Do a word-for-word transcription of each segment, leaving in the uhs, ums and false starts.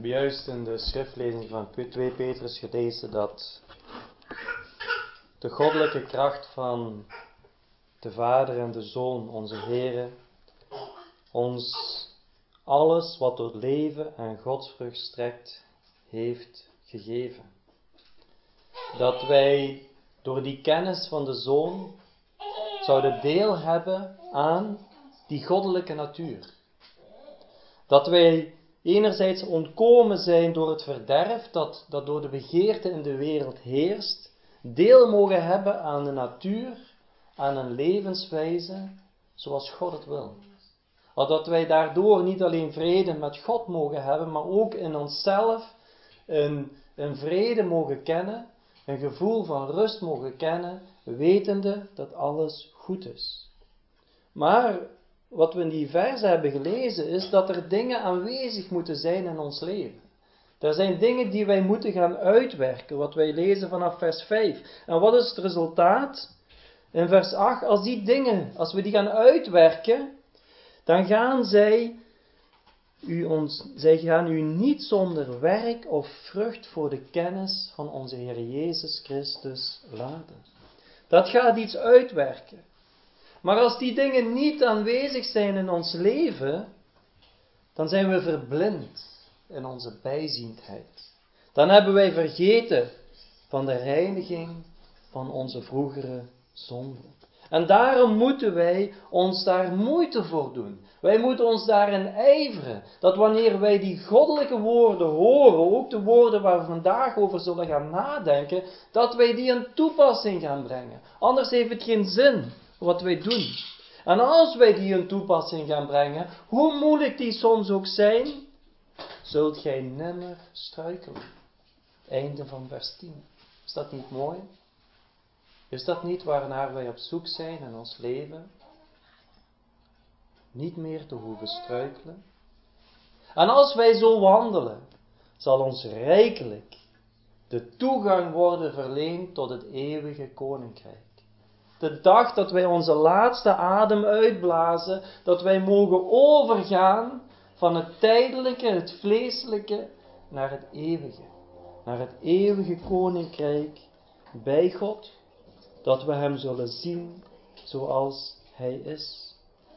hebben juist in de schriftlezing van twee Petrus gelezen dat de goddelijke kracht van de Vader en de Zoon, onze Heere, ons alles wat tot leven en godsvrucht strekt, heeft gegeven. Dat wij door die kennis van de Zoon zouden deel hebben aan die goddelijke natuur. Dat wij enerzijds ontkomen zijn door het verderf dat, dat door de begeerte in de wereld heerst, deel mogen hebben aan de natuur, aan een levenswijze zoals God het wil. Dat wij daardoor niet alleen vrede met God mogen hebben, maar ook in onszelf een, een vrede mogen kennen, een gevoel van rust mogen kennen, wetende dat alles goed is. Maar wat we in die versen hebben gelezen is dat er dingen aanwezig moeten zijn in ons leven. Er zijn dingen die wij moeten gaan uitwerken, wat wij lezen vanaf vers vijf. En wat is het resultaat? In vers acht, als die dingen, als we die gaan uitwerken, dan gaan zij u, ons, zij gaan u niet zonder werk of vrucht voor de kennis van onze Heer Jezus Christus laten. Dat gaat iets uitwerken. Maar als die dingen niet aanwezig zijn in ons leven, dan zijn we verblind in onze bijziendheid. Dan hebben wij vergeten van de reiniging van onze vroegere zonden. En daarom moeten wij ons daar moeite voor doen. Wij moeten ons daarin ijveren. Dat wanneer wij die goddelijke woorden horen, ook de woorden waar we vandaag over zullen gaan nadenken, dat wij die in toepassing gaan brengen. Anders heeft het geen zin wat wij doen. En als wij die in toepassing gaan brengen, hoe moeilijk die soms ook zijn, zult gij nimmer struikelen. Einde van vers tien. Is dat niet mooi? Is dat niet waarnaar wij op zoek zijn in ons leven? Niet meer te hoeven struikelen. En als wij zo wandelen, zal ons rijkelijk de toegang worden verleend tot het eeuwige koninkrijk. De dag dat wij onze laatste adem uitblazen, dat wij mogen overgaan van het tijdelijke, het vleeselijke, naar het eeuwige. Naar het eeuwige koninkrijk bij God, dat we hem zullen zien zoals hij is.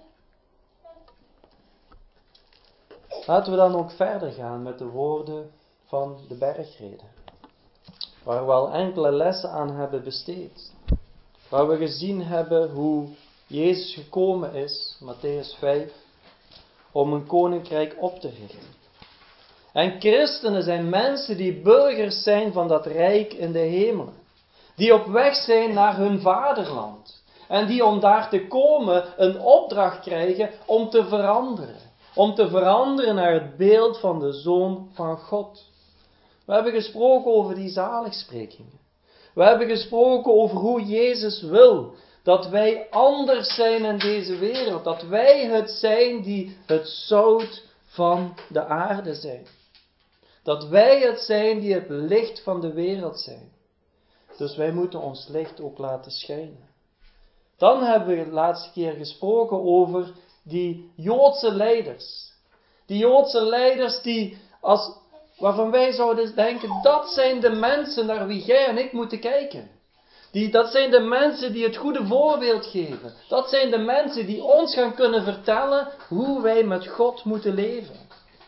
Laten we dan ook verder gaan met de woorden van de bergreden, waar we al enkele lessen aan hebben besteed. Waar we gezien hebben hoe Jezus gekomen is, Mattheüs vijf, om een koninkrijk op te richten. En christenen zijn mensen die burgers zijn van dat rijk in de hemelen. Die op weg zijn naar hun vaderland. En die om daar te komen een opdracht krijgen om te veranderen. Om te veranderen naar het beeld van de Zoon van God. We hebben gesproken over die zaligsprekingen. We hebben gesproken over hoe Jezus wil dat wij anders zijn in deze wereld. Dat wij het zijn die het zout van de aarde zijn. Dat wij het zijn die het licht van de wereld zijn. Dus wij moeten ons licht ook laten schijnen. Dan hebben we de laatste keer gesproken over die Joodse leiders. Die Joodse leiders die, als, waarvan wij zouden denken, dat zijn de mensen naar wie jij en ik moeten kijken. Die, dat zijn de mensen die het goede voorbeeld geven. Dat zijn de mensen die ons gaan kunnen vertellen hoe wij met God moeten leven.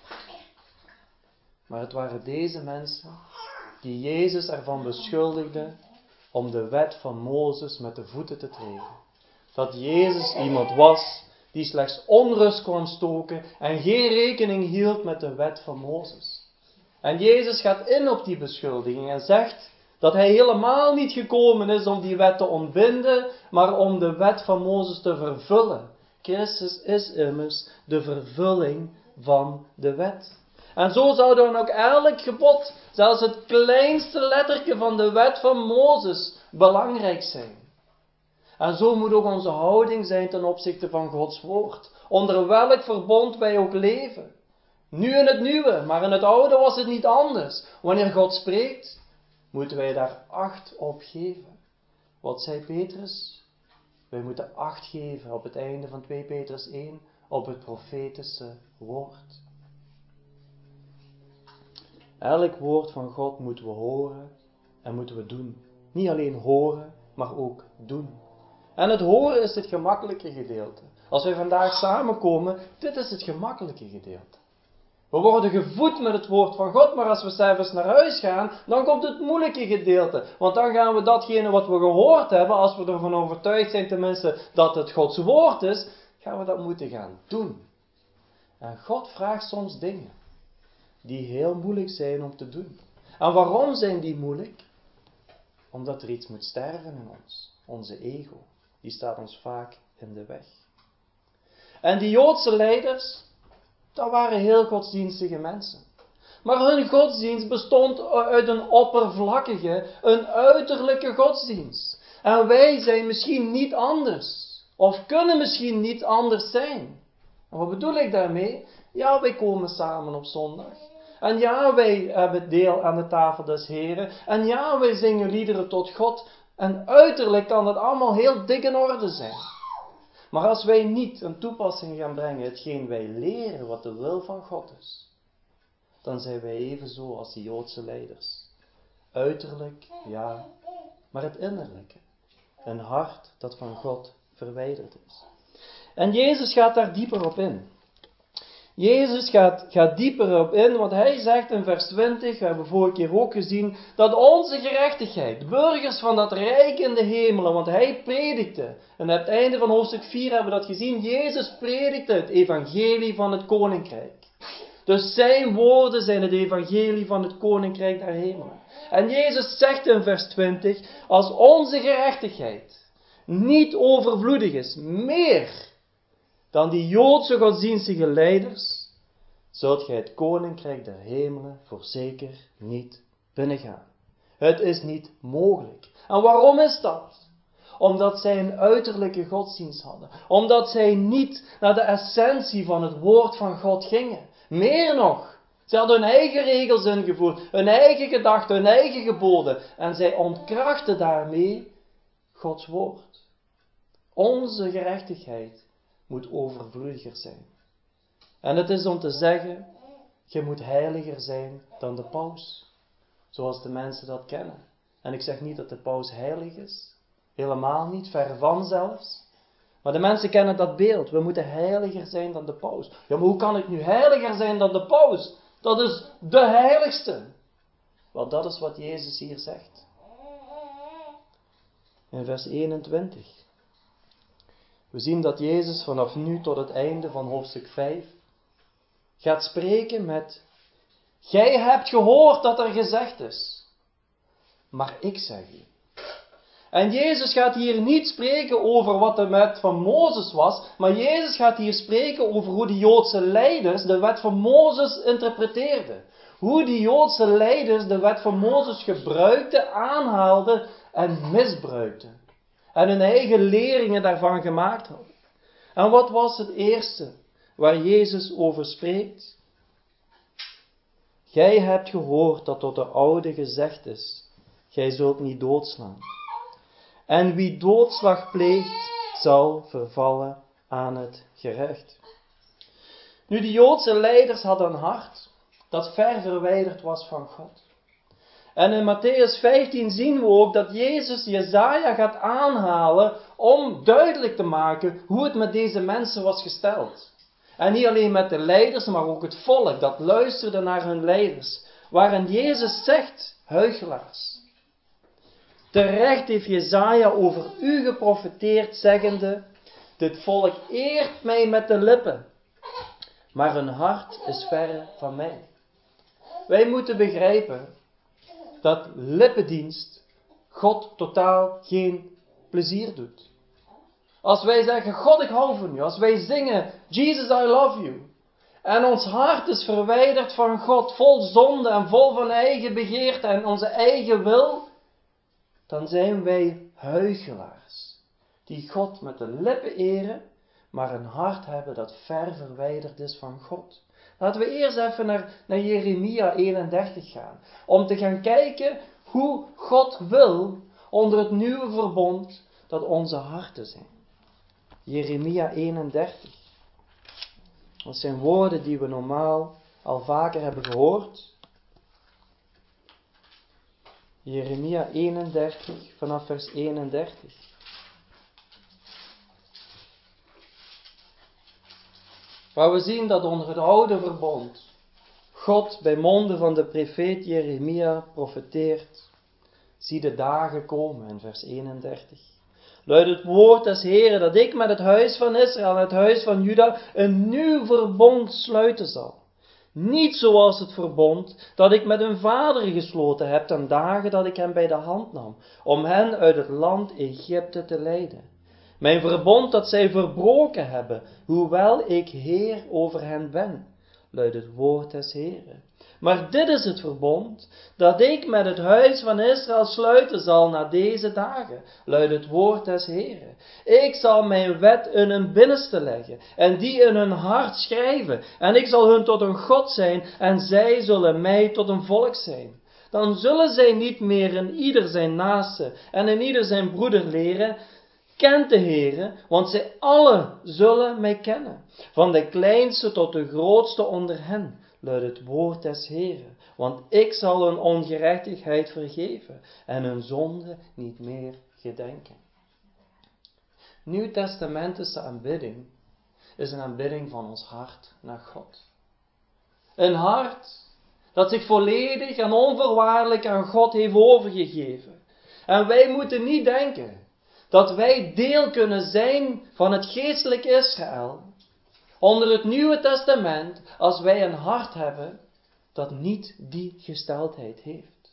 Maar het waren deze mensen die Jezus ervan beschuldigde om de wet van Mozes met de voeten te treden. Dat Jezus iemand was die slechts onrust kwam stoken en geen rekening hield met de wet van Mozes. En Jezus gaat in op die beschuldiging en zegt dat hij helemaal niet gekomen is om die wet te ontbinden, maar om de wet van Mozes te vervullen. Christus is immers de vervulling van de wet. En zo zou dan ook elk gebod, zelfs het kleinste letterke van de wet van Mozes, belangrijk zijn. En zo moet ook onze houding zijn ten opzichte van Gods woord. Onder welk verbond wij ook leven. Nu in het nieuwe, maar in het oude was het niet anders. Wanneer God spreekt, moeten wij daar acht op geven. Wat zei Petrus? Wij moeten acht geven op het einde van twee Petrus één op het profetische woord. Elk woord van God moeten we horen en moeten we doen. Niet alleen horen, maar ook doen. En het horen is het gemakkelijke gedeelte. Als wij vandaag samenkomen, dit is het gemakkelijke gedeelte. We worden gevoed met het woord van God, maar als we 's avonds naar huis gaan, dan komt het moeilijke gedeelte. Want dan gaan we datgene wat we gehoord hebben, als we ervan overtuigd zijn tenminste dat het Gods woord is, gaan we dat moeten gaan doen. En God vraagt soms dingen die heel moeilijk zijn om te doen. En waarom zijn die moeilijk? Omdat er iets moet sterven in ons. Onze ego, die staat ons vaak in de weg. En die Joodse leiders, dat waren heel godsdienstige mensen. Maar hun godsdienst bestond uit een oppervlakkige, een uiterlijke godsdienst. En wij zijn misschien niet anders. Of kunnen misschien niet anders zijn. En wat bedoel ik daarmee? Ja, wij komen samen op zondag. En ja, wij hebben deel aan de tafel des Heren. En ja, wij zingen liederen tot God. En uiterlijk kan het allemaal heel dik in orde zijn. Maar als wij niet een toepassing gaan brengen, hetgeen wij leren wat de wil van God is, dan zijn wij even zo als die Joodse leiders. Uiterlijk, ja, maar het innerlijke. Een hart dat van God verwijderd is. En Jezus gaat daar dieper op in. Jezus gaat, gaat dieper op in, want hij zegt in vers twintig, we hebben vorige keer ook gezien, dat onze gerechtigheid, burgers van dat rijk in de hemelen, want hij predikte, en aan het einde van hoofdstuk vier hebben we dat gezien, Jezus predikte het evangelie van het koninkrijk. Dus zijn woorden zijn het evangelie van het koninkrijk der hemelen. En Jezus zegt in vers twintig, als onze gerechtigheid niet overvloedig is, meer dan die Joodse godsdienstige leiders, zult gij het koninkrijk der hemelen voorzeker niet binnengaan. Het is niet mogelijk. En waarom is dat? Omdat zij een uiterlijke godsdienst hadden. Omdat zij niet naar de essentie van het woord van God gingen. Meer nog, ze hadden hun eigen regels ingevoerd, hun eigen gedachten, hun eigen geboden. En zij ontkrachten daarmee Gods woord. Onze gerechtigheid moet overvloediger zijn. En het is om te zeggen, je moet heiliger zijn dan de paus. Zoals de mensen dat kennen. En ik zeg niet dat de paus heilig is. Helemaal niet, ver van zelfs. Maar de mensen kennen dat beeld. We moeten heiliger zijn dan de paus. Ja, maar hoe kan ik nu heiliger zijn dan de paus? Dat is de heiligste. Want dat is wat Jezus hier zegt. In vers eenentwintig. We zien dat Jezus vanaf nu tot het einde van hoofdstuk vijf gaat spreken met: gij hebt gehoord dat er gezegd is, maar ik zeg u. En Jezus gaat hier niet spreken over wat de wet van Mozes was, maar Jezus gaat hier spreken over hoe de Joodse leiders de wet van Mozes interpreteerden. Hoe die Joodse leiders de wet van Mozes gebruikten, aanhaalden en misbruikten. En hun eigen leringen daarvan gemaakt hadden. En wat was het eerste waar Jezus over spreekt? Gij hebt gehoord dat tot de oude gezegd is, gij zult niet doodslaan. En wie doodslag pleegt, zal vervallen aan het gerecht. Nu, de Joodse leiders hadden een hart dat ver verwijderd was van God. En in Matthäus vijftien zien we ook dat Jezus Jesaja gaat aanhalen om duidelijk te maken hoe het met deze mensen was gesteld. En niet alleen met de leiders, maar ook het volk dat luisterde naar hun leiders. Waarin Jezus zegt, huichelaars. Terecht heeft Jesaja over u geprofeteerd, zeggende, dit volk eert mij met de lippen, maar hun hart is verre van mij. Wij moeten begrijpen dat lippendienst God totaal geen plezier doet. Als wij zeggen, God ik hou van u, als wij zingen, Jesus I love you, en ons hart is verwijderd van God, vol zonde en vol van eigen begeerte en onze eigen wil, dan zijn wij huichelaars, die God met de lippen eren, maar een hart hebben dat ver verwijderd is van God. Laten we eerst even naar, naar Jeremia eenendertig gaan, om te gaan kijken hoe God wil onder het nieuwe verbond dat onze harten zijn. Jeremia eenendertig. Dat zijn woorden die we normaal al vaker hebben gehoord. Jeremia eenendertig, vanaf vers eenendertig. Waar we zien dat onder het oude verbond God bij monden van de profeet Jeremia profeteert. Zie de dagen komen, in vers eenendertig. Luidt het woord des Heeren dat ik met het huis van Israël en het huis van Juda een nieuw verbond sluiten zal. Niet zoals het verbond dat ik met hun vader gesloten heb ten dagen dat ik hen bij de hand nam, om hen uit het land Egypte te leiden. Mijn verbond dat zij verbroken hebben, hoewel ik Heer over hen ben, luidt het woord des Heeren. Maar dit is het verbond dat ik met het huis van Israël sluiten zal na deze dagen, luidt het woord des Heeren. Ik zal mijn wet in hun binnenste leggen en die in hun hart schrijven. En ik zal hun tot een God zijn en zij zullen mij tot een volk zijn. Dan zullen zij niet meer in ieder zijn naaste en in ieder zijn broeder leren. Kent de Heere, want zij allen zullen mij kennen. Van de kleinste tot de grootste onder hen, luidt het woord des Heeren. Want ik zal hun ongerechtigheid vergeven en hun zonde niet meer gedenken. Nieuwtestamentische aanbidding is een aanbidding van ons hart naar God. Een hart dat zich volledig en onvoorwaardelijk aan God heeft overgegeven. En wij moeten niet denken dat wij deel kunnen zijn van het geestelijk Israël onder het Nieuwe Testament als wij een hart hebben dat niet die gesteldheid heeft.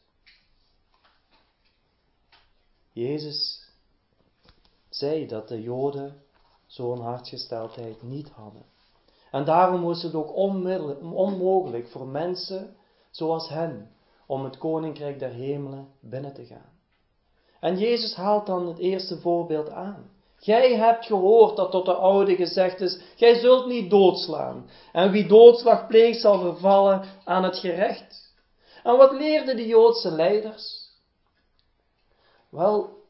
Jezus zei dat de Joden zo'n hartgesteldheid niet hadden. En daarom was het ook onmogelijk voor mensen zoals hen om het koninkrijk der hemelen binnen te gaan. En Jezus haalt dan het eerste voorbeeld aan. Gij hebt gehoord dat tot de oude gezegd is, gij zult niet doodslaan. En wie doodslag pleegt zal vervallen aan het gerecht. En wat leerden de Joodse leiders? Wel,